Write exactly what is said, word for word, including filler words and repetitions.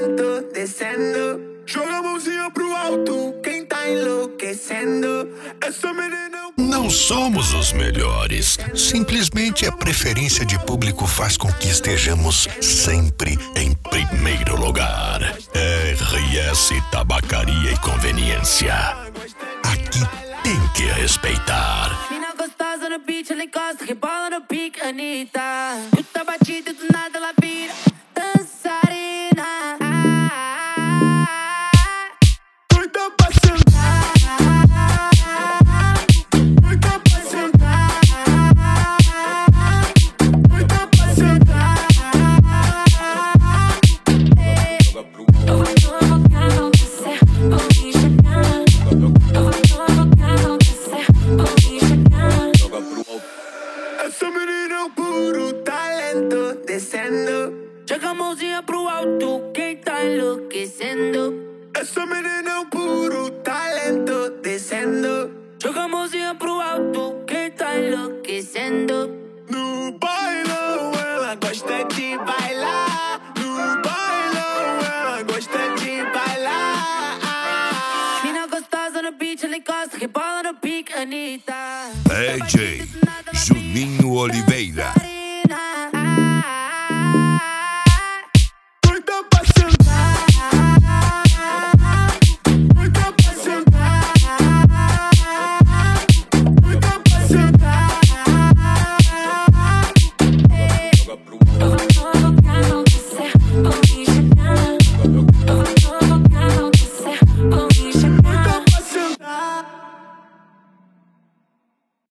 talento descendo. Joga a mãozinha pro alto, quem tá enlouquecendo. Essa menina é um... Não somos os melhores. Simplesmente a preferência de público faz com que estejamos sempre em primeiro lugar. R S Tabacaria e Conveniência. Aqui tem que respeitar. Mina gostosa no beat, ela encosta, rebola no pique, Anitta. Puta batida, do nada ela vira dançarina. Doida pra sentar, doida pra sentar, doida pra sentar. Eu vou provocar você, vou me chegar. Eu vou provocar você, vou me chegar. Essa menina é um puro talento descendo. Joga a mãozinha pro alto, quem tá enlouquecendo. Essa menina é um puro talento descendo. Joga a mãozinha pro alto, quem tá enlouquecendo. No bailão ela gosta de bailar. No bailão ela gosta de bailar. Mina gostosa no beat, ela encosta, rebola no pique, Anitta. D J Juninho Oliveira.